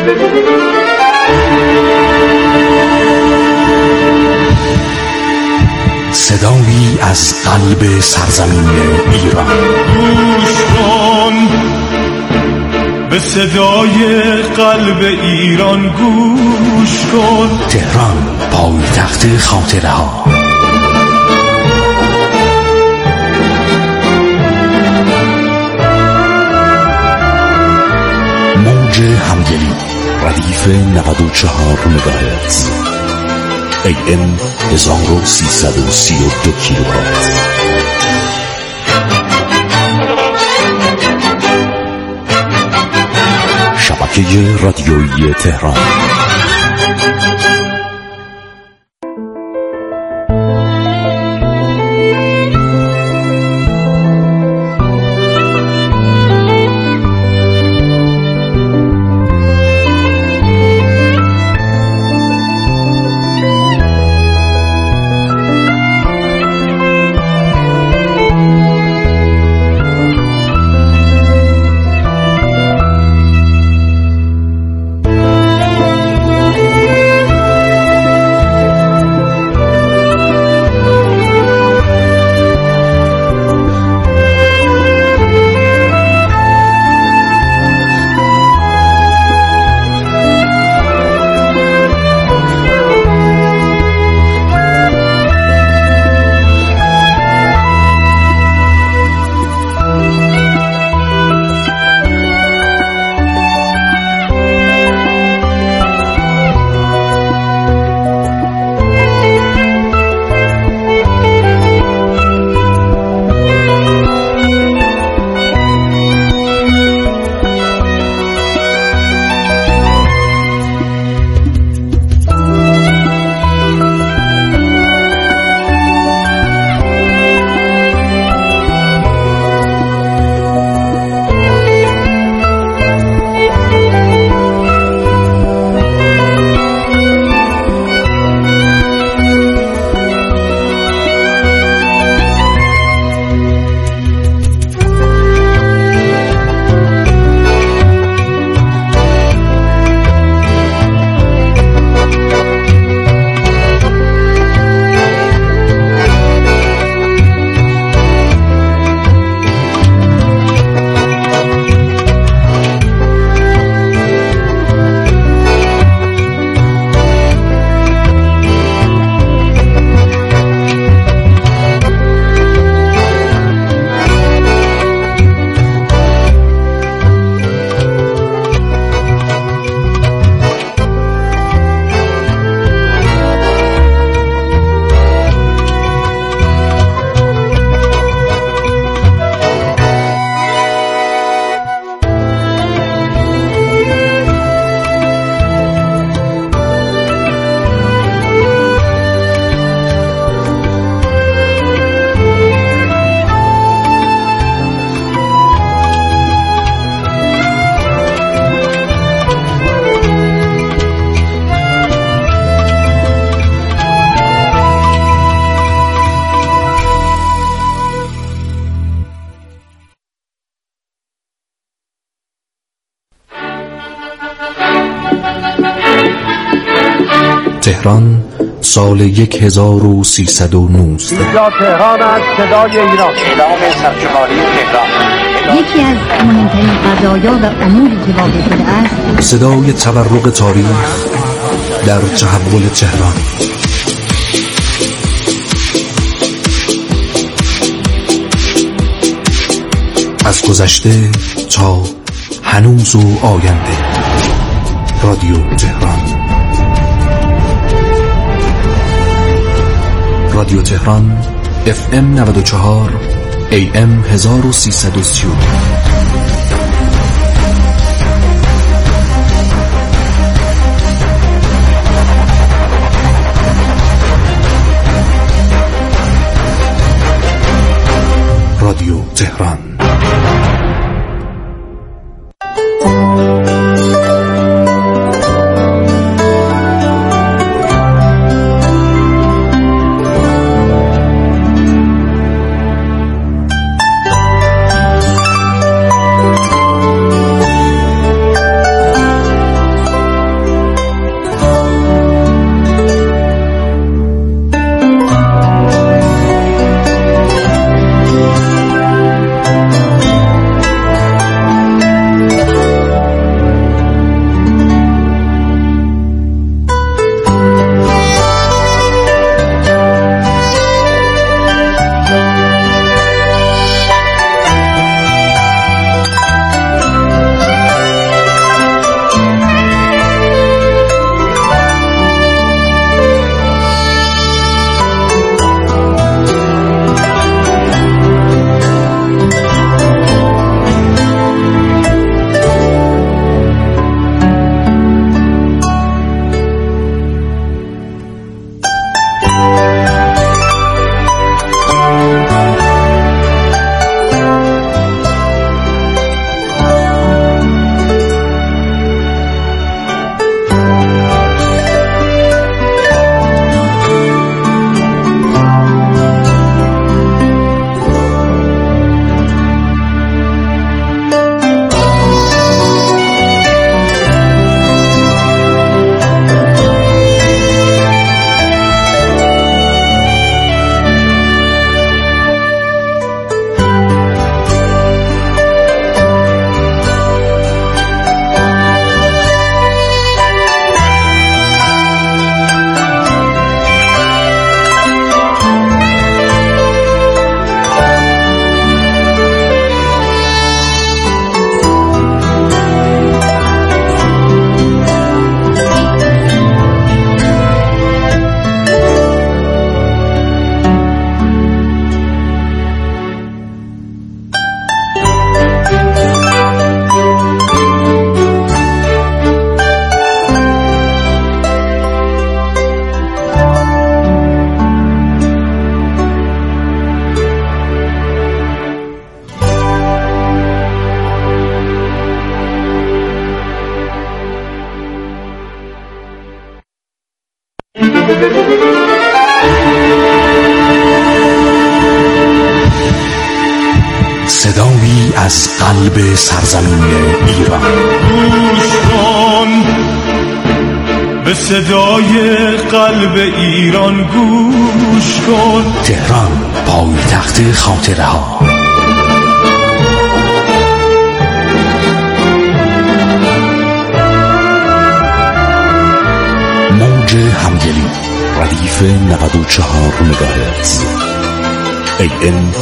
صدایی از قلب سرزمین ایران. گوش کن به صدای قلب ایران، گوش کن. تهران، پایتخت خاطره ها. موج همدلی، ردیف 94 مگاهرتز، AM 1332 کیلوهرتز. شبکه رادیویی تهران. تهران، سال 1309. اینجا تهران است، صدای ایران. اعلام سرشماری تهران. یکی از مهمترین قضایا و اموری که واقع شده است، صدای تورق تاریخ در تحول تهران. از گذشته تا هنوز و آینده. رادیو تهران. رادیو تهران FM 94 AM 1330. رادیو تهران. صدایی از قلب سرزمین ایران. گوش کن به صدای قلب ایران، گوش کن. تهران، پایتخت خاطره ها. موج همدلی، ردیف 94 مگاهرتز، AM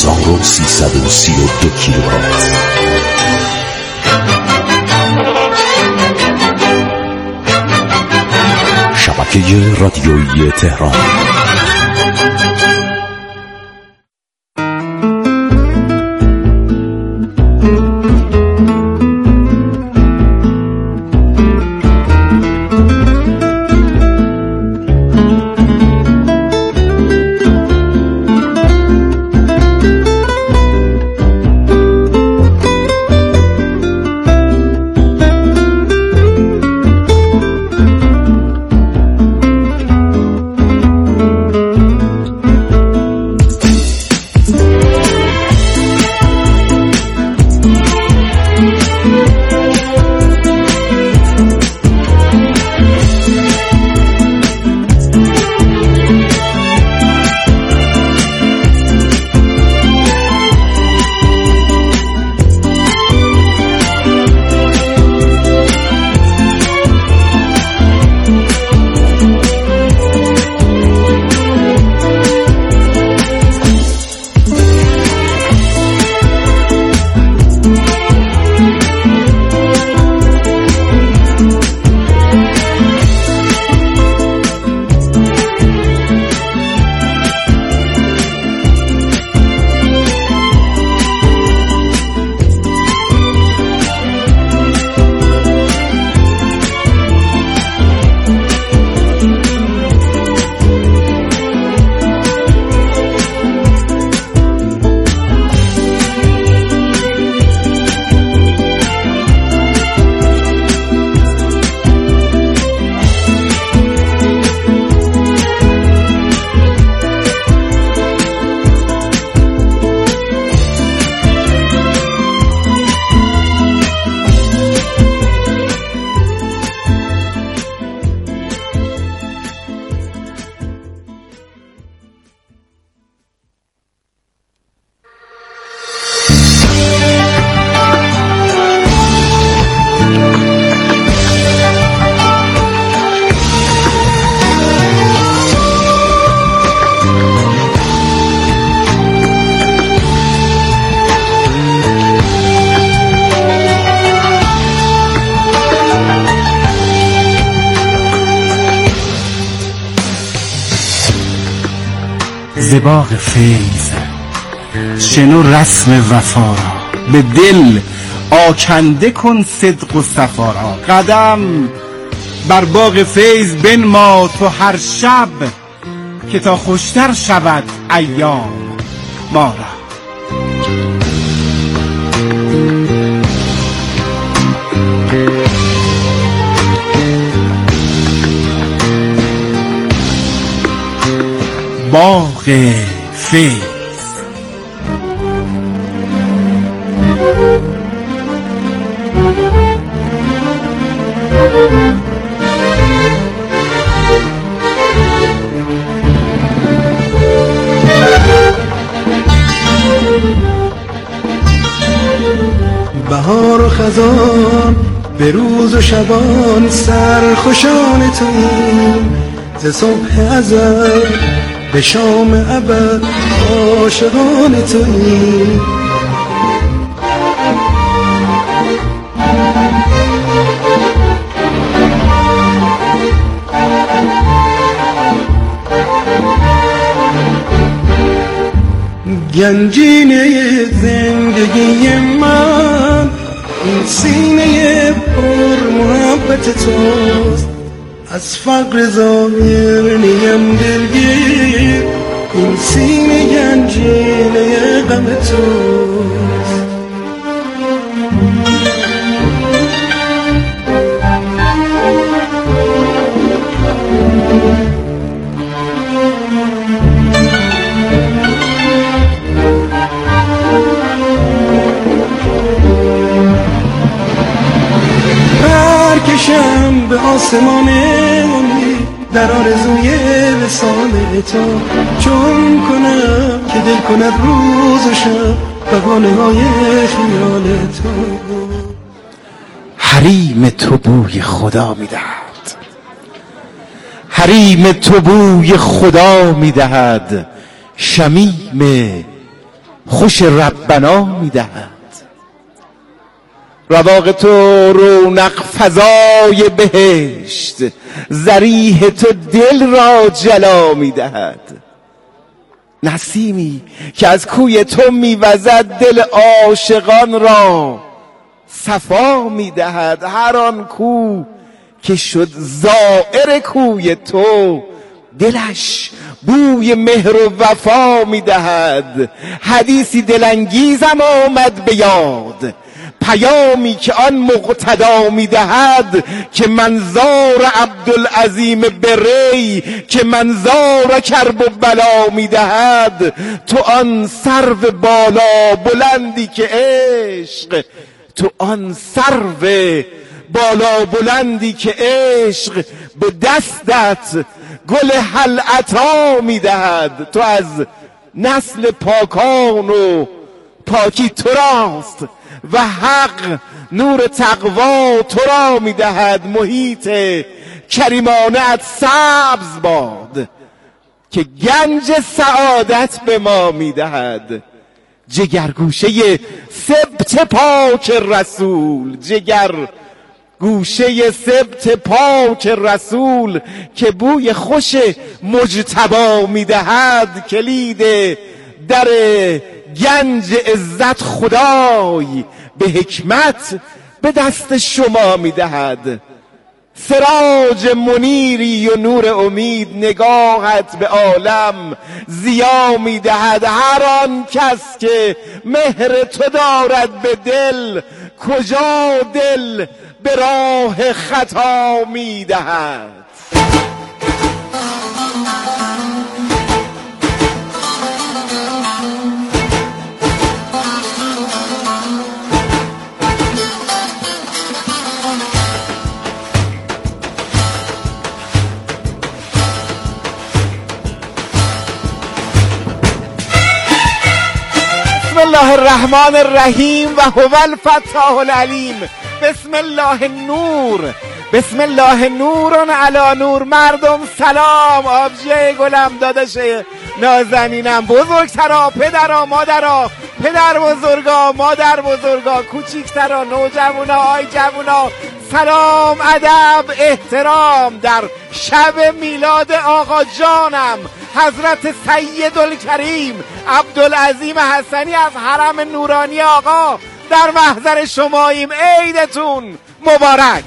1332 کیلوهرتز. شبکه رادیویی تهران. باغ فیض شنو رسم وفا را، به دل آکنده کن صدق و صفا را. قدم بر باغ فیض بنما تو هر شب، که تا خوشتر شود ایام ما را. باغ فیض. بهار و خزان به روز و شبان سرخوشان توییم، ز صبح ازل به شام ابد عاشقان توییم. گنجینه زندگی من این سینه پر محبت توست، از فقر ظاهر نیم دلگیر، این سینه گنجینه غم توست. آسمان امید در آرزوی وصال تو، چون کنم که دل کند روز و شب بهانه های خیال تو. حریم تو بوی خدا میدهد، حریم تو بوی خدا میدهد، شمیم خوش ربنا میدهد. رواق تو رونق فضای بهشت، ضریح تو دل را جلا میدهد. نسیمی که از کوی تو میوزد دل عاشقان را صفا میدهد. هر آن کو که شد زائر کوی تو دلش بوی مهر و وفا میدهد. حدیثی دلانگیزم آمد به یاد، پیامی که آن مقتدا میدهد که منظار عبدالعظیم بری، که منظار کرب و بلا میدهد. تو آن سرو بالا بلندی که عشق، تو آن سرو بالا بلندی که عشق به دستت گل هل عطا میدهد. تو از نسل پاکان و پاکی تو راست و حق نور تقوا تو را میدهد. محیط کریمانت سبز باد که گنج سعادت به ما میدهد. جگرگوشه سبط پاک رسول، جگر گوشه سبط پاک رسول که بوی خوش مجتبی میدهد. کلید در گنج عزت خدای به حکمت به دست شما میدهد. سراج منیری و نور امید، نگاهت به عالم ضیا میدهد. هر آن کس که مهر تو دارد به دل، کجا دل به راه خطا میدهد. بسم الله الرحمن الرحیم و هو الفتاح العلیم. بسم الله النور، بسم الله نور علی نور. مردم سلام، آبجی گلم، داداش نازنینم، بزرگترا، پدرا، مادرا، پدر بزرگا، مادر بزرگا، کوچیکترا، نوجوانا، آی جوونا، سلام، ادب، احترام در شب میلاد آقا جانم حضرت سیدالکریم عبدالعظیم حسنی از حرم نورانی آقا در محضر شماییم. عیدتون مبارک.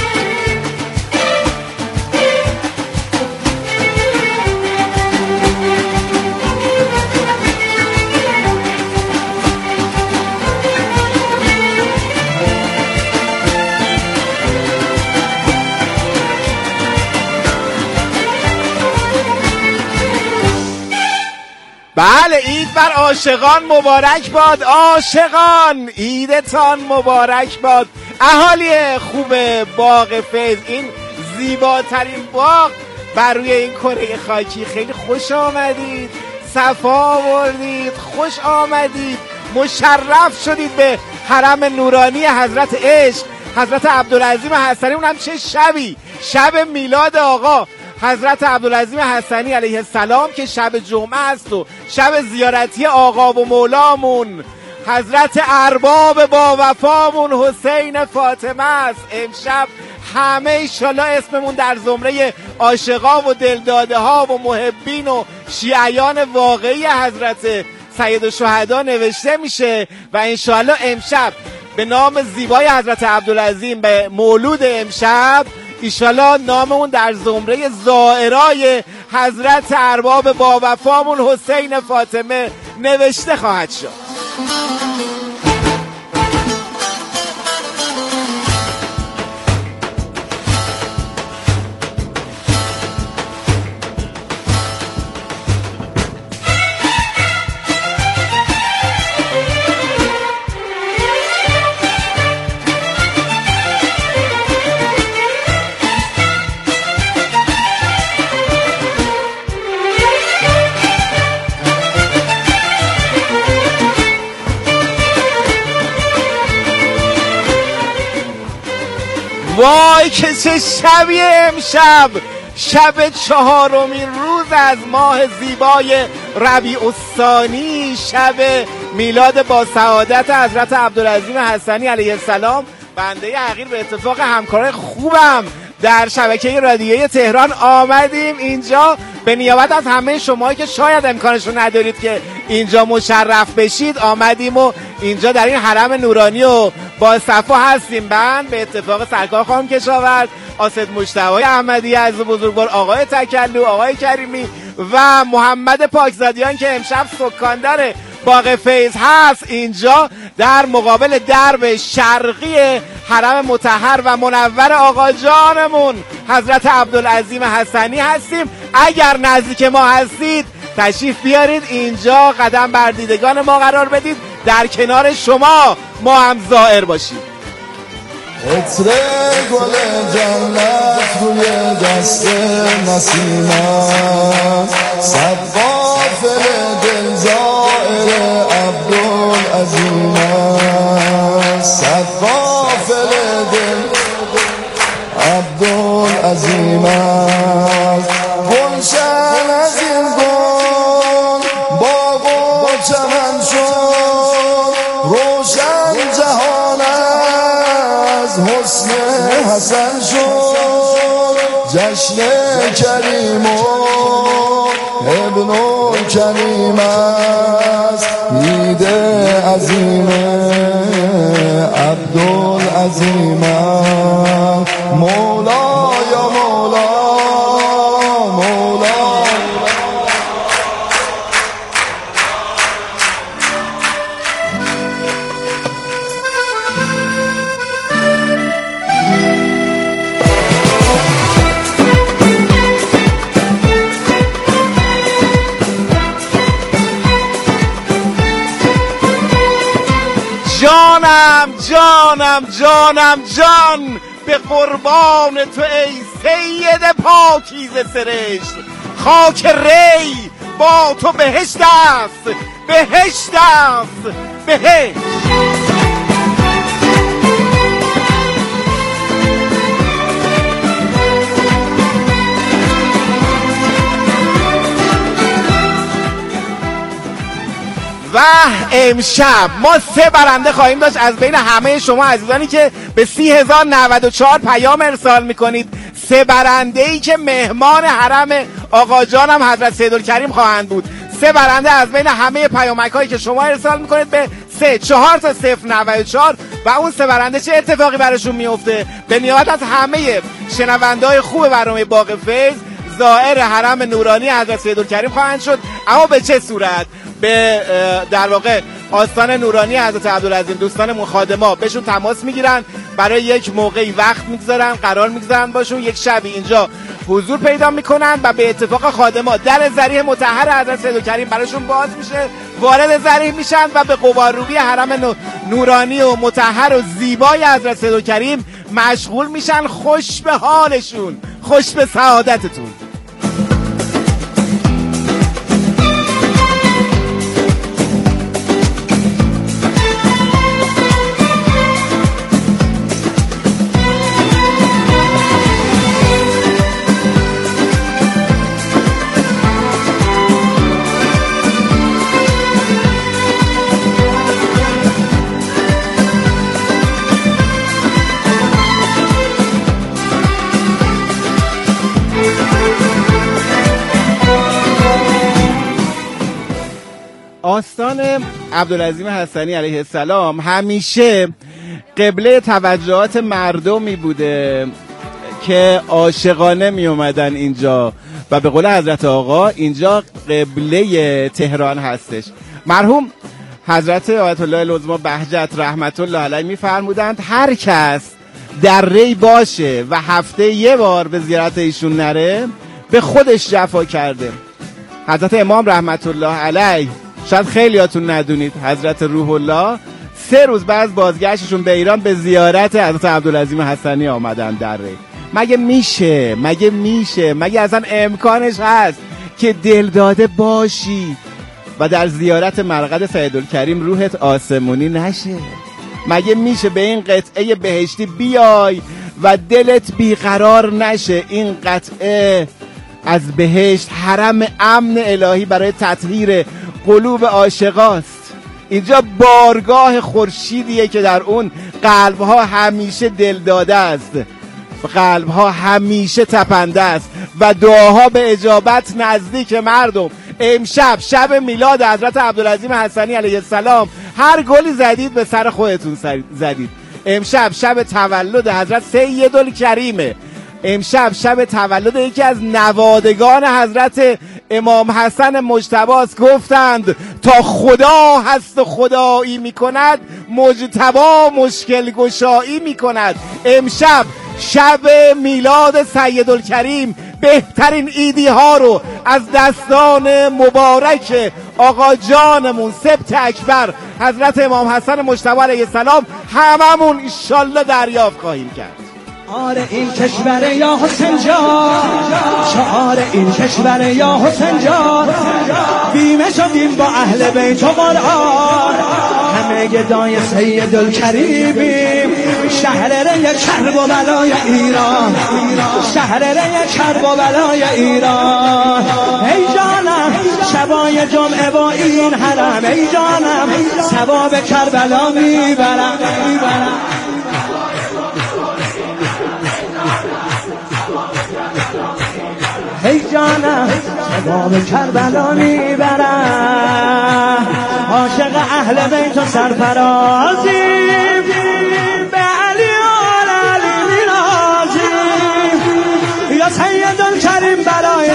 بله، عید بر عاشقان مبارک باد. عاشقان عیدتان مبارک باد. اهالی خوب باغ فیض، این زیباترین باغ بر روی این کره خاکی، خیلی خوش آمدید، صفا آوردید، خوش آمدید، مشرف شدید به حرم نورانی حضرت عشق حضرت عبدالعظیم حسنی. اونم چه شبی، شب میلاد آقا حضرت عبدالعظیم حسنی علیه السلام که شب جمعه است و شب زیارتی آقا و مولامون حضرت ارباب با وفامون حسین فاطمه است. امشب همه ایشالله اسممون در زمره عاشقا و دلداده ها و محبین و شیعیان واقعی حضرت سید الشهدا نوشته میشه و انشالله امشب به نام زیبای حضرت عبدالعظیم به مولود امشب ایشالله ناممون در زمره زائرای حضرت ارباب با وفامون حسین فاطمه نوشته خواهد شد. وای که چه شبیه امشب، شب 4مین روز از ماه زیبای ربیع الثانی، شب میلاد با سعادت حضرت عبدالعظیم حسنی علیه السلام. بنده حقیر به اتفاق همکارای خوبم در شبکه رادیویی تهران آمدیم اینجا به نیابت از همه شمایی که شاید امکانشو ندارید که اینجا مشرف بشید، آمدیم و اینجا در این حرم نورانی و با صفا هستیم. بند به اتفاق سرکار خانم کشاورز، آسد مجتبی احمدی از بزرگوار، آقای تکلو، آقای کریمی و محمد پاکزادیان که امشب سکاندار باغ فیض هست، اینجا در مقابل درب شرقی حرم مطهر و منور آقا جانمون حضرت عبدالعظیم حسنی هستیم. اگر نزدیک ما هستید تشریف بیارید اینجا، قدم بر دیدگان ما قرار بدید، در کنار شما ما هم زائر باشیم. عطر گل جنت روی دست نسیمم، صد غافل دل زائر عبدالعظیمم، صد غافل دل عبدالعظیمم. گلشن از این گل باغ و چمن شد، روشن جهان از حسن حسن شد، جشن کریم و ابن کریم است، عید عظیم عبدالعظیم مولا یا مولا مولا. جانم جانم جانم جان، به قربان تو ای سید پاکیزه سرشت، خاک ری با تو بهشت است، بهشت است، بهشت. و امشب ما 3 برنده خواهیم داشت از بین همه شما عزیزانی که به 30,094 پیام ارسال میکنید. 3 برنده ای که مهمان حرم آقا جانم حضرت سیدالکریم خواهند بود. 3 برنده از بین همه پیامک هایی که شما ارسال میکنید به 34 تا 094 و اون 3 برنده چه اتفاقی براشون میفته؟ به نیابت از همه شنونده های خوب برنامه باغ فیض زائر حرم نورانی حضرت سیدالکریم خواهند شد. اما به چه صورت؟ به در واقع آستان نورانی حضرت عبدالعظیم دوستان مخادما بهشون تماس میگیرن، برای یک موقعی وقت میگذارن، قرار میگذارن باشون، یک شبی اینجا حضور پیدا میکنن و به اتفاق خادما در ذریح مطهر حضرت سیدالکریم براشون باز میشه، وارد ذریح میشن و به قبارروبی حرم نورانی و مطهر و زیبای حضرت سیدالکریم مشغول میشن. خوش به حالشون، خوش به سعادتتون. آستان عبدالعظیم حسنی علیه السلام همیشه قبله توجهات مردمی بوده که عاشقانه می اومدن اینجا و به قول حضرت آقا اینجا قبله تهران هستش. مرحوم حضرت آیت الله العظمی بهجت رحمت الله علیه میفرمودند هر کس در ری باشه و هفته 1 بار به زیارت ایشون نره به خودش جفا کرده. حضرت امام رحمت الله علیه شاید خیلیاتون ندونید حضرت روح الله 3 روز بعد از بازگشتشون به ایران به زیارت حضرت عبدالعظیم حسنی آمدن در ری. مگه میشه مگه اصلا امکانش هست که دل داده باشی و در زیارت مرقد سیدالکریم روحت آسمونی نشه؟ مگه میشه به این قطعه بهشتی بیای و دلت بیقرار نشه. این قطعه از بهشت، حرم امن الهی برای تطهیر قلوب عاشقاست. اینجا بارگاه خورشیدیه که در اون قلبها همیشه دل داده است، قلبها همیشه تپنده است و دعاها به اجابت نزدیک مردم. امشب شب میلاد حضرت عبدالعظیم حسنی علیه السلام، هر گلی زدید به سر خودتون زدید. امشب شب تولد حضرت سیدالکریمه. امشب شب تولد یکی از نوادگان حضرت امام حسن مجتباست. گفتند تا خدا هست و خدایی میکند، مجتبا مشکل گشایی میکند. امشب شب میلاد سیدالکریم، بهترین ایدی ها رو از دستان مبارک آقا جانمون سبت اکبر حضرت امام حسن مجتبی علیه السلام هممون انشالله دریافت خواهیم کرد. شعار این کشور یا حسین جان، شعار این کشور یا حسین جان، بیمه شدیم با اهل بیت و قرآن، همه گدای سیدالکریمیم، شهر ری کرب و بلای ایران، شهر ری کرب و بلای ایران. ای جانم شبای جمعه با این حرم، ای جانم ثواب کربلا میبرم. ای جانم ثواب کربلا میبرم. عاشق اهل بیت و سرفرازیم، به علی آل علی میرازیم، یا سیدالکریم برای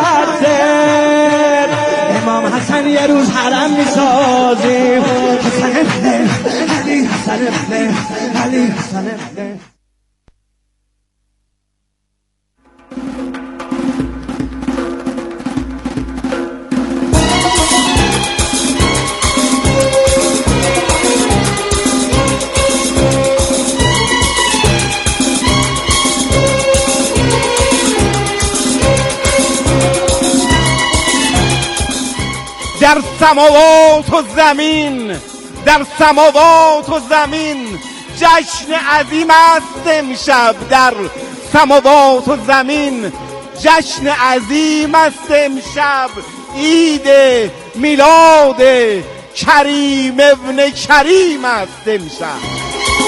جدت امام حسن یه روز حرم میسازیم. حسن ابن علی، حسن ابن علی، حسن ابن. در سماوات و زمین، در سماوات و زمین جشن عظیم است امشب. در سماوات و زمین جشن عظیم است امشب. عید میلاد کریم ابن کریم است امشب.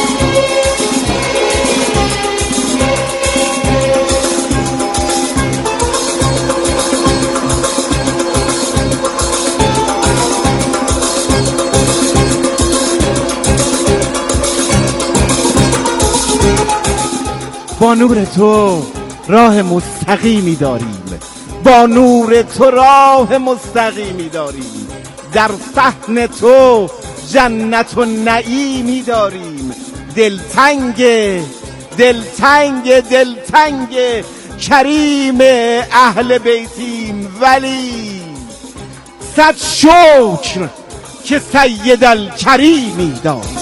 با نور تو راه مستقیمی داریم، با نور تو راه مستقیمی داریم، در صحن تو جنت و نعیمی داریم. دلتنگ دلتنگ دلتنگ کریم اهل بیتیم، ولی صد شکر که سیدالکریمی داریم.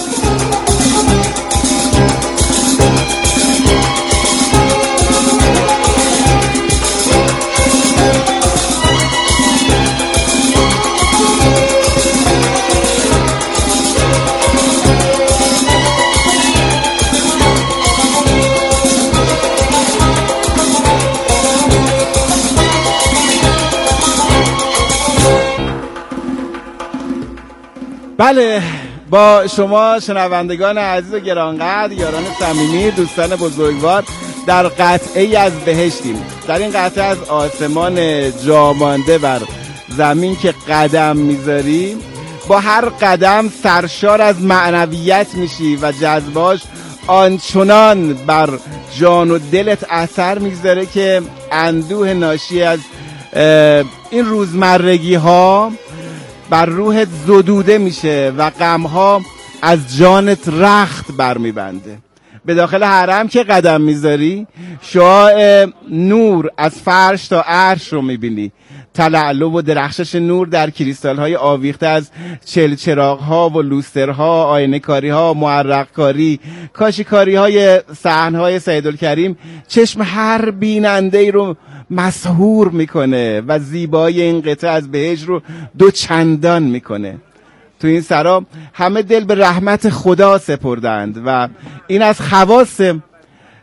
بله، با شما شنوندگان عزیز و گرانقدر، یاران صمیمی، دوستان بزرگوار، در قطعه از بهشتیم. در این قطعه از آسمان جامانده بر زمین که قدم میذاری، با هر قدم سرشار از معنویت میشی و جذباش آنچنان بر جان و دلت اثر میذاره که اندوه ناشی از این روزمرگی ها بر روحت زدوده میشه و غمها از جانت رخت برمیبنده. به داخل حرم که قدم میذاری، شعاع نور از فرش تا عرش رو میبینی. تلالو و درخشش نور در کریستال های آویخته از چراغ ها و لوسترها، آینه کاری ها، معرق کاری، کاشیکاری های صحن های سیدالکریم چشم هر بیننده ای رو مسحور میکنه و زیبایی این قطعه از بهشت رو دو چندان میکنه. تو این سرا همه دل به رحمت خدا سپردند و این از خواص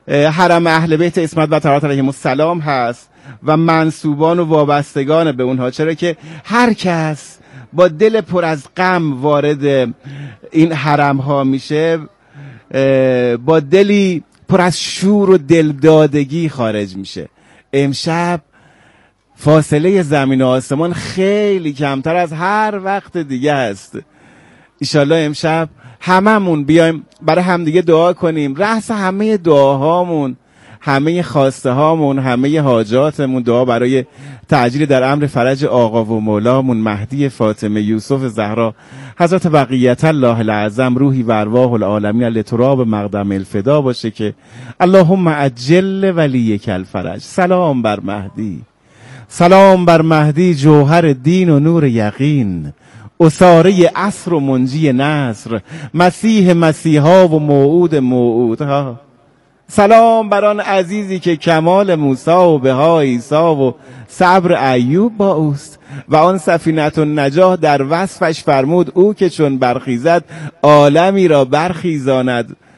حرم اهل بیت اسمت و طهارت علیهم السلام هست و منسوبان و وابستگان به اونها، چرا که هر کس با دل پر از غم وارد این حرم ها میشه با دلی پر از شور و دلدادگی خارج میشه. امشب فاصله زمین و آسمان خیلی کمتر از هر وقت دیگه است. ایشالله امشب هممون بیایم برای همدیگه دعا کنیم، رأس همه دعاهامون، همه خواسته هامون، همه حاجاتمون، دعا برای تعجیل در امر فرج آقا و مولامون مهدی فاطمه یوسف زهرا حضرت بقیت الله العظم روحی و ارواح العالمین لتراب مقدم الفدا باشه که اللهم عجل ولیک الفرج. سلام بر مهدی، سلام بر مهدی جوهر دین و نور یقین، اساره عصر و منجی نصر، مسیح مسیحا و موعود موعودها. سلام بر آن عزیزی که کمال موسی و بها عیسی و صبر ایوب با اوست و آن سفینه النجاح در وصفش فرمود او که چون برخیزد عالمی را برخیزاند